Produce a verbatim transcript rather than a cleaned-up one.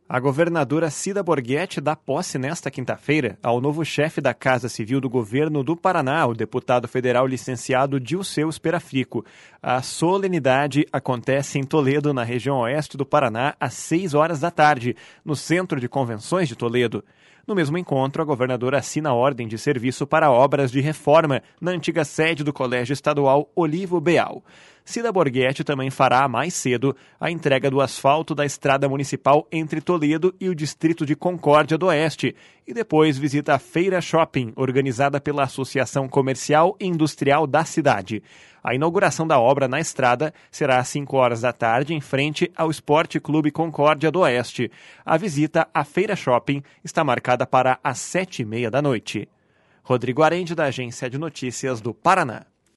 A governadora Cida Borghetti dá posse nesta quinta-feira ao novo chefe da Casa Civil do Governo do Paraná, o deputado federal licenciado Dilceu Sperafico. A solenidade acontece em Toledo, na região oeste do Paraná, às seis horas da tarde, no Centro de Convenções de Toledo. No mesmo encontro, a governadora assina a ordem de serviço para obras de reforma na antiga sede do Colégio Estadual Olivo Beal. Cida Borghetti também fará mais cedo a entrega do asfalto da estrada municipal entre Toledo e o distrito de Concórdia do Oeste e depois visita a Feira Shopping, organizada pela Associação Comercial e Industrial da cidade. A inauguração da obra na estrada será às cinco horas da tarde em frente ao Esporte Clube Concórdia do Oeste. A visita à Feira Shopping está marcada para as sete e meia da noite. Rodrigo Arende, da Agência de Notícias do Paraná.